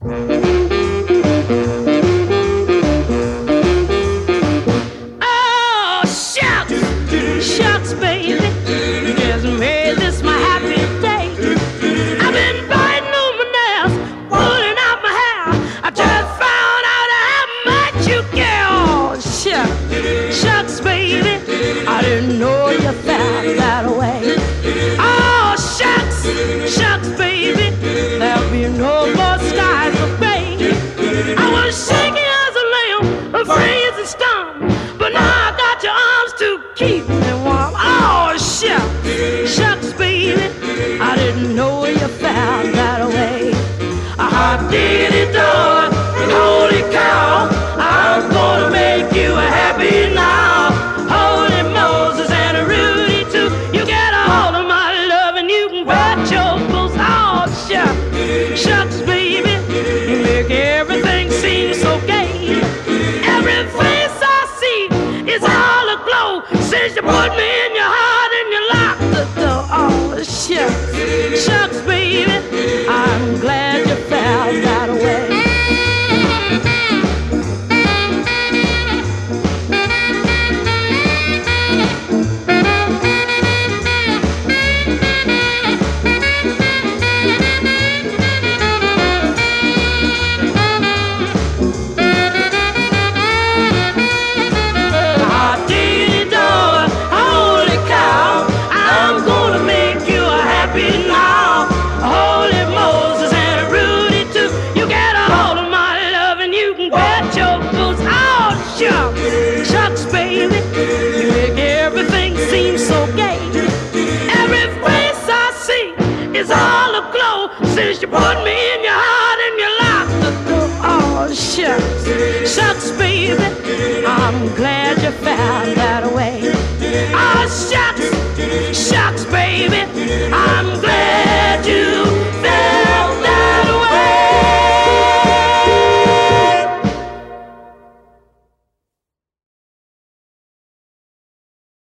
Oh, shucks, shucks, baby, you just made this my happy day. I've been biting on my nails, pulling out my hair. I just found out how much you care. Oh, shucks, shucks, baby, I didn't know you felt that way. Oh, shucks, shucks, baby, there'll be no more skies of gray. I was shaking as a lamb, afraid to stump, but now I got your arms to keep me warm. Oh, shucks, shucks, baby, I didn't know you felt that way. I did it, dog, and holy cow, I'm gonna make you happy now. Holy Moses and Rudy too, you get a hold of my love and you can bet your boots. Oh, shucks, shucks, baby, you make everything seem so gay. Every face I see is all aglow since you put me in your heart and you locked the door. Oh, shucks, shucks, baby, I'm glad you felt that way. Shucks, baby, you make everything seem so gay. Every face I see is all aglow since you put me in your heart and you locked the door. Oh, shucks, shucks, baby, I'm glad you found that way. Oh, shucks, shucks, baby,